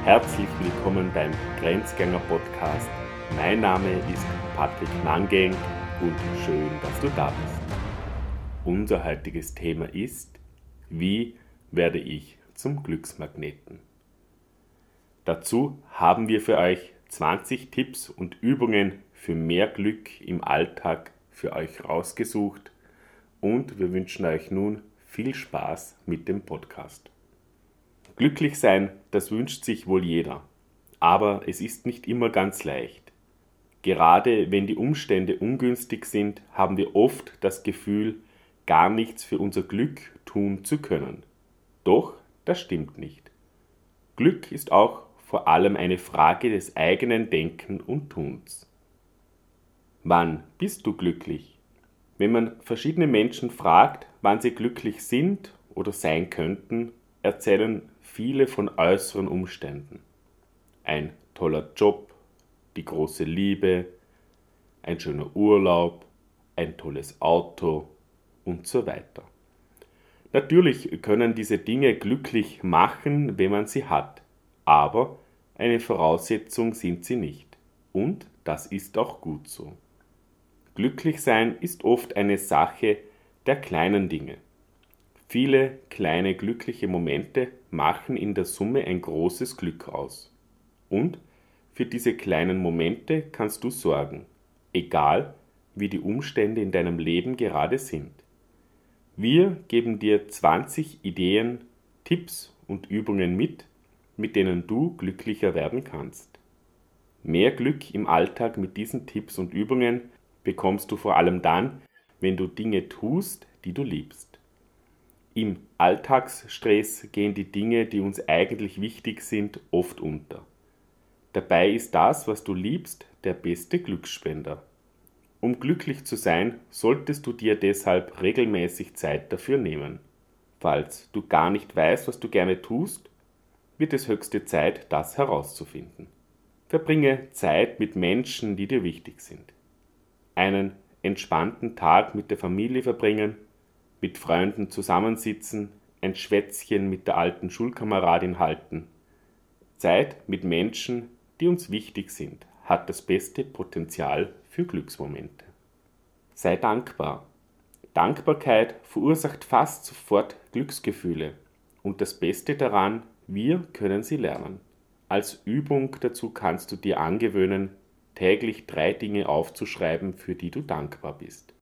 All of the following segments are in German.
Herzlich willkommen beim Grenzgänger Podcast. Mein Name ist Patrick Nangenk und schön, dass du da bist. Unser heutiges Thema ist: Wie werde ich zum Glücksmagneten? Dazu haben wir für euch 20 Tipps und Übungen für mehr Glück im Alltag für euch rausgesucht und wir wünschen euch nun viel Spaß mit dem Podcast. Glücklich sein, das wünscht sich wohl jeder, aber es ist nicht immer ganz leicht. Gerade wenn die Umstände ungünstig sind, haben wir oft das Gefühl, gar nichts für unser Glück tun zu können. Doch das stimmt nicht. Glück ist auch vor allem eine Frage des eigenen Denken und Tuns. Wann bist du glücklich? Wenn man verschiedene Menschen fragt, wann sie glücklich sind oder sein könnten, erzählen viele von äußeren Umständen. Ein toller Job, die große Liebe, ein schöner Urlaub, ein tolles Auto und so weiter. Natürlich können diese Dinge glücklich machen, wenn man sie hat, aber eine Voraussetzung sind sie nicht. Und das ist auch gut so. Glücklich sein ist oft eine Sache der kleinen Dinge. Viele kleine glückliche Momente machen in der Summe ein großes Glück aus. Und für diese kleinen Momente kannst du sorgen, egal wie die Umstände in deinem Leben gerade sind. Wir geben dir 20 Ideen, Tipps und Übungen mit denen du glücklicher werden kannst. Mehr Glück im Alltag mit diesen Tipps und Übungen bekommst du vor allem dann, wenn du Dinge tust, die du liebst. Im Alltagsstress gehen die Dinge, die uns eigentlich wichtig sind, oft unter. Dabei ist das, was du liebst, der beste Glücksspender. Um glücklich zu sein, solltest du dir deshalb regelmäßig Zeit dafür nehmen. Falls du gar nicht weißt, was du gerne tust, wird es höchste Zeit, das herauszufinden. Verbringe Zeit mit Menschen, die dir wichtig sind. Einen entspannten Tag mit der Familie verbringen, mit Freunden zusammensitzen, ein Schwätzchen mit der alten Schulkameradin halten. Zeit mit Menschen, die uns wichtig sind, hat das beste Potenzial für Glücksmomente. Sei dankbar. Dankbarkeit verursacht fast sofort Glücksgefühle. Und das Beste daran, wir können sie lernen. Als Übung dazu kannst du dir angewöhnen, täglich 3 Dinge aufzuschreiben, für die du dankbar bist.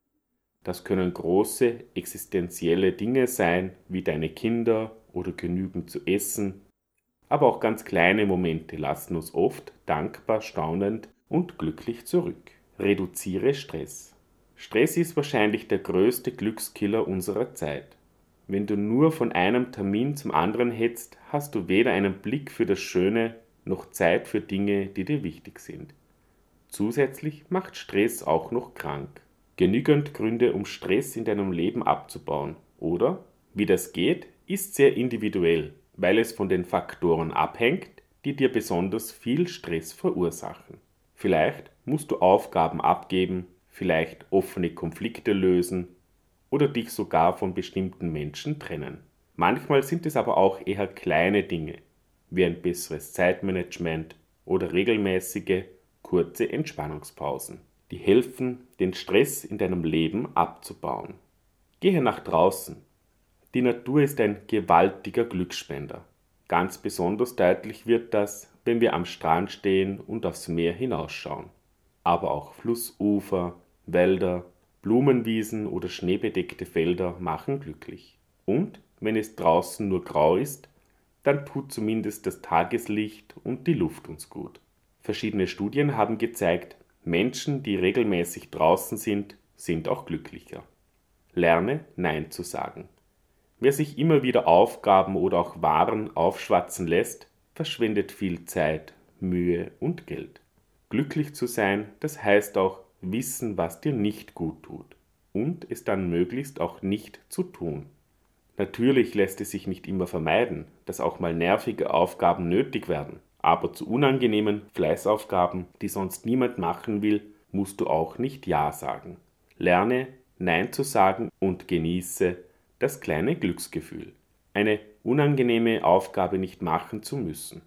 Das können große, existenzielle Dinge sein, wie deine Kinder oder genügend zu essen, aber auch ganz kleine Momente lassen uns oft dankbar, staunend und glücklich zurück. Reduziere Stress. Stress ist wahrscheinlich der größte Glückskiller unserer Zeit. Wenn du nur von einem Termin zum anderen hetzt, hast du weder einen Blick für das Schöne noch Zeit für Dinge, die dir wichtig sind. Zusätzlich macht Stress auch noch krank. Genügend Gründe, um Stress in deinem Leben abzubauen. Oder, wie das geht, ist sehr individuell, weil es von den Faktoren abhängt, die dir besonders viel Stress verursachen. Vielleicht musst du Aufgaben abgeben, vielleicht offene Konflikte lösen oder dich sogar von bestimmten Menschen trennen. Manchmal sind es aber auch eher kleine Dinge, wie ein besseres Zeitmanagement oder regelmäßige, kurze Entspannungspausen, die helfen, den Stress in deinem Leben abzubauen. Gehe nach draußen. Die Natur ist ein gewaltiger Glücksspender. Ganz besonders deutlich wird das, wenn wir am Strand stehen und aufs Meer hinausschauen. Aber auch Flussufer, Wälder, Blumenwiesen oder schneebedeckte Felder machen glücklich. Und wenn es draußen nur grau ist, dann tut zumindest das Tageslicht und die Luft uns gut. Verschiedene Studien haben gezeigt, Menschen, die regelmäßig draußen sind auch glücklicher. Lerne, Nein zu sagen. Wer sich immer wieder Aufgaben oder auch Waren aufschwatzen lässt, verschwendet viel Zeit, Mühe und Geld. Glücklich zu sein, das heißt auch wissen, was dir nicht gut tut und es dann möglichst auch nicht zu tun. Natürlich lässt es sich nicht immer vermeiden, dass auch mal nervige Aufgaben nötig werden. Aber zu unangenehmen Fleißaufgaben, die sonst niemand machen will, musst du auch nicht Ja sagen. Lerne, Nein zu sagen und genieße das kleine Glücksgefühl. Eine unangenehme Aufgabe nicht machen zu müssen.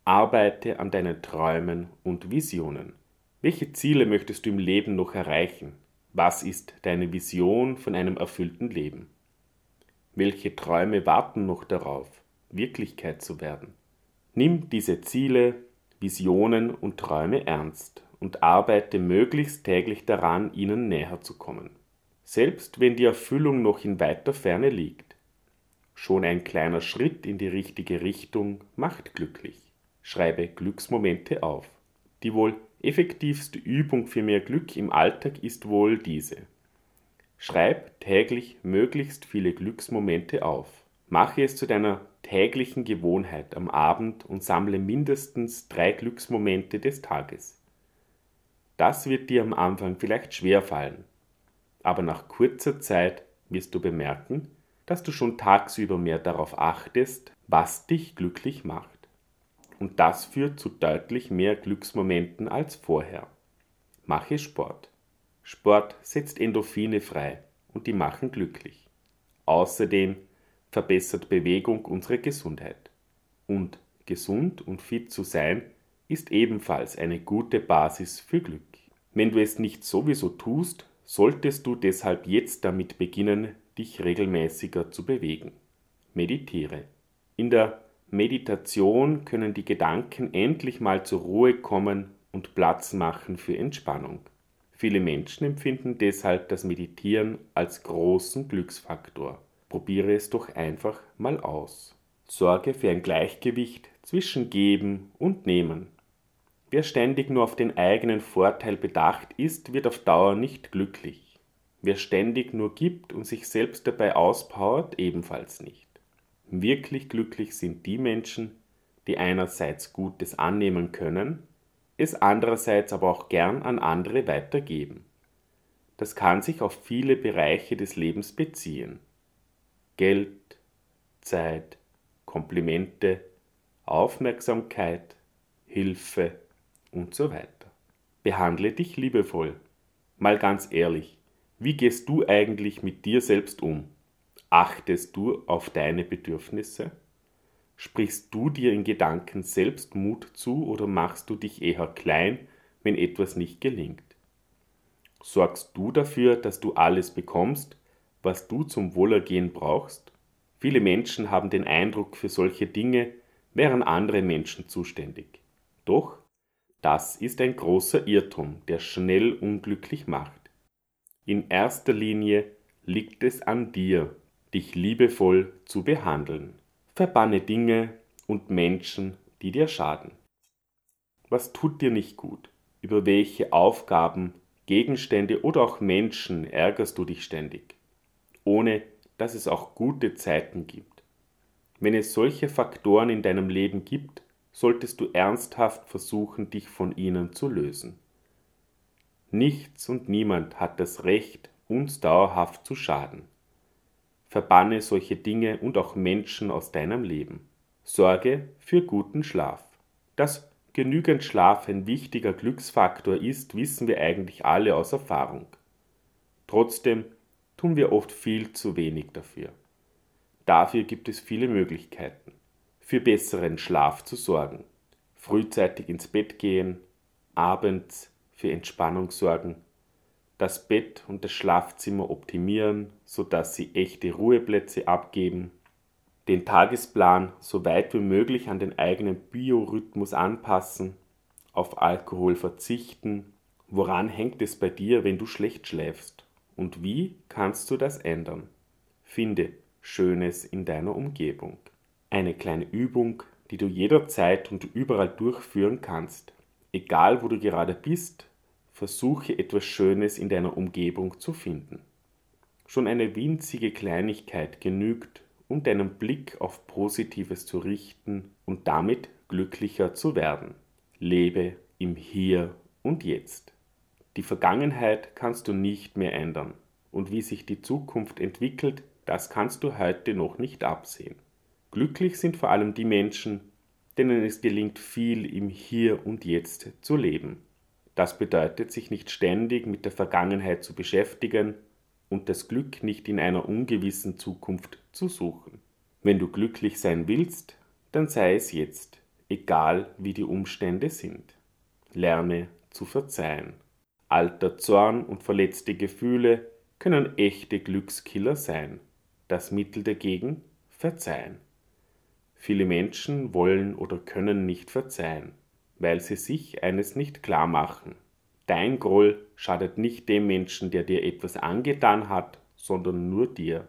Arbeite an deinen Träumen und Visionen. Welche Ziele möchtest du im Leben noch erreichen? Was ist deine Vision von einem erfüllten Leben? Welche Träume warten noch darauf, Wirklichkeit zu werden? Nimm diese Ziele, Visionen und Träume ernst und arbeite möglichst täglich daran, ihnen näher zu kommen. Selbst wenn die Erfüllung noch in weiter Ferne liegt. Schon ein kleiner Schritt in die richtige Richtung macht glücklich. Schreibe Glücksmomente auf. Die wohl effektivste Übung für mehr Glück im Alltag ist wohl diese. Schreib täglich möglichst viele Glücksmomente auf. Mache es zu deiner täglichen Gewohnheit am Abend und sammle mindestens 3 Glücksmomente des Tages. Das wird dir am Anfang vielleicht schwer fallen, aber nach kurzer Zeit wirst du bemerken, dass du schon tagsüber mehr darauf achtest, was dich glücklich macht. Und das führt zu deutlich mehr Glücksmomenten als vorher. Mache Sport. Sport setzt Endorphine frei und die machen glücklich. Außerdem verbessert Bewegung unsere Gesundheit. Und gesund und fit zu sein, ist ebenfalls eine gute Basis für Glück. Wenn du es nicht sowieso tust, solltest du deshalb jetzt damit beginnen, dich regelmäßiger zu bewegen. Meditiere. In der Meditation können die Gedanken endlich mal zur Ruhe kommen und Platz machen für Entspannung. Viele Menschen empfinden deshalb das Meditieren als großen Glücksfaktor. Probiere es doch einfach mal aus. Sorge für ein Gleichgewicht zwischen Geben und Nehmen. Wer ständig nur auf den eigenen Vorteil bedacht ist, wird auf Dauer nicht glücklich. Wer ständig nur gibt und sich selbst dabei auspowert, ebenfalls nicht. Wirklich glücklich sind die Menschen, die einerseits Gutes annehmen können, es andererseits aber auch gern an andere weitergeben. Das kann sich auf viele Bereiche des Lebens beziehen. Geld, Zeit, Komplimente, Aufmerksamkeit, Hilfe und so weiter. Behandle dich liebevoll. Mal ganz ehrlich, wie gehst du eigentlich mit dir selbst um? Achtest du auf deine Bedürfnisse? Sprichst du dir in Gedanken selbst Mut zu oder machst du dich eher klein, wenn etwas nicht gelingt? Sorgst du dafür, dass du alles bekommst, was du zum Wohlergehen brauchst? Viele Menschen haben den Eindruck, für solche Dinge wären andere Menschen zuständig. Doch, das ist ein großer Irrtum, der schnell unglücklich macht. In erster Linie liegt es an dir, dich liebevoll zu behandeln. Verbanne Dinge und Menschen, die dir schaden. Was tut dir nicht gut? Über welche Aufgaben, Gegenstände oder auch Menschen ärgerst du dich ständig, ohne dass es auch gute Zeiten gibt? Wenn es solche Faktoren in deinem Leben gibt, solltest du ernsthaft versuchen, dich von ihnen zu lösen. Nichts und niemand hat das Recht, uns dauerhaft zu schaden. Verbanne solche Dinge und auch Menschen aus deinem Leben. Sorge für guten Schlaf. Dass genügend Schlaf ein wichtiger Glücksfaktor ist, wissen wir eigentlich alle aus Erfahrung. Trotzdem tun wir oft viel zu wenig dafür. Dafür gibt es viele Möglichkeiten. Für besseren Schlaf zu sorgen. Frühzeitig ins Bett gehen, abends für Entspannung sorgen, das Bett und das Schlafzimmer optimieren, sodass sie echte Ruheplätze abgeben, den Tagesplan so weit wie möglich an den eigenen Biorhythmus anpassen, auf Alkohol verzichten. Woran hängt es bei dir, wenn du schlecht schläfst? Und wie kannst du das ändern? Finde Schönes in deiner Umgebung. Eine kleine Übung, die du jederzeit und überall durchführen kannst. Egal wo du gerade bist, versuche etwas Schönes in deiner Umgebung zu finden. Schon eine winzige Kleinigkeit genügt, um deinen Blick auf Positives zu richten und damit glücklicher zu werden. Lebe im Hier und Jetzt. Die Vergangenheit kannst du nicht mehr ändern und wie sich die Zukunft entwickelt, das kannst du heute noch nicht absehen. Glücklich sind vor allem die Menschen, denen es gelingt, viel im Hier und Jetzt zu leben. Das bedeutet, sich nicht ständig mit der Vergangenheit zu beschäftigen und das Glück nicht in einer ungewissen Zukunft zu suchen. Wenn du glücklich sein willst, dann sei es jetzt. egal wie die Umstände sind. Lerne zu verzeihen. Alter Zorn und verletzte Gefühle können echte Glückskiller sein. Das Mittel dagegen: Verzeihen. Viele Menschen wollen oder können nicht verzeihen, weil sie sich eines nicht klar machen. Dein Groll schadet nicht dem Menschen, der dir etwas angetan hat, sondern nur dir.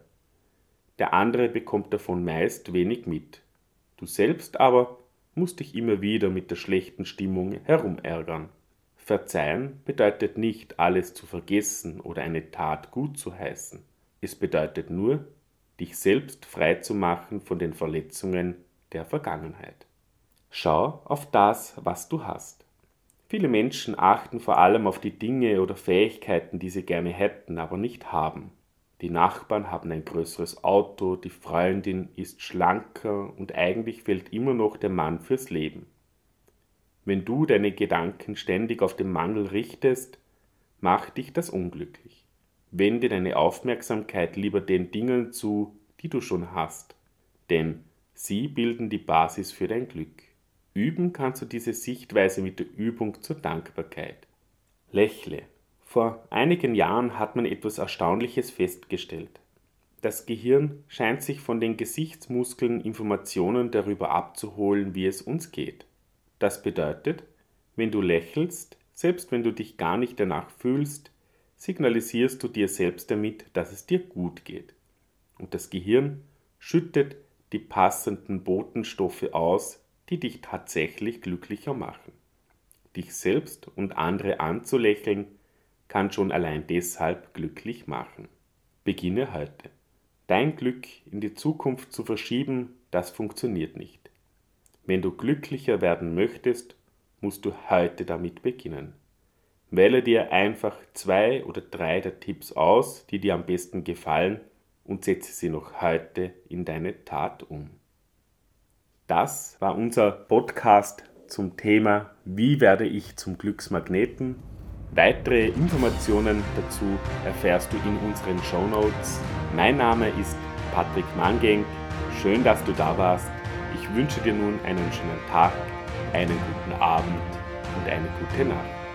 Der andere bekommt davon meist wenig mit. Du selbst aber musst dich immer wieder mit der schlechten Stimmung herumärgern. Verzeihen bedeutet nicht, alles zu vergessen oder eine Tat gut zu heißen. Es bedeutet nur, dich selbst frei zu machen von den Verletzungen der Vergangenheit. Schau auf das, was du hast. Viele Menschen achten vor allem auf die Dinge oder Fähigkeiten, die sie gerne hätten, aber nicht haben. Die Nachbarn haben ein größeres Auto, die Freundin ist schlanker und eigentlich fehlt immer noch der Mann fürs Leben. Wenn du deine Gedanken ständig auf den Mangel richtest, macht dich das unglücklich. Wende deine Aufmerksamkeit lieber den Dingen zu, die du schon hast, denn sie bilden die Basis für dein Glück. Üben kannst du diese Sichtweise mit der Übung zur Dankbarkeit. Lächle. Vor einigen Jahren hat man etwas Erstaunliches festgestellt. Das Gehirn scheint sich von den Gesichtsmuskeln Informationen darüber abzuholen, wie es uns geht. Das bedeutet, wenn du lächelst, selbst wenn du dich gar nicht danach fühlst, signalisierst du dir selbst damit, dass es dir gut geht. Und das Gehirn schüttet die passenden Botenstoffe aus, die dich tatsächlich glücklicher machen. Dich selbst und andere anzulächeln, kann schon allein deshalb glücklich machen. Beginne heute. Dein Glück in die Zukunft zu verschieben, das funktioniert nicht. Wenn du glücklicher werden möchtest, musst du heute damit beginnen. Wähle dir einfach 2 oder 3 der Tipps aus, die dir am besten gefallen, und setze sie noch heute in deine Tat um. Das war unser Podcast zum Thema Wie werde ich zum Glücksmagneten? Weitere Informationen dazu erfährst du in unseren Shownotes. Mein Name ist Patrick Mangenk. Schön, dass du da warst. Ich wünsche dir nun einen schönen Tag, einen guten Abend und eine gute Nacht.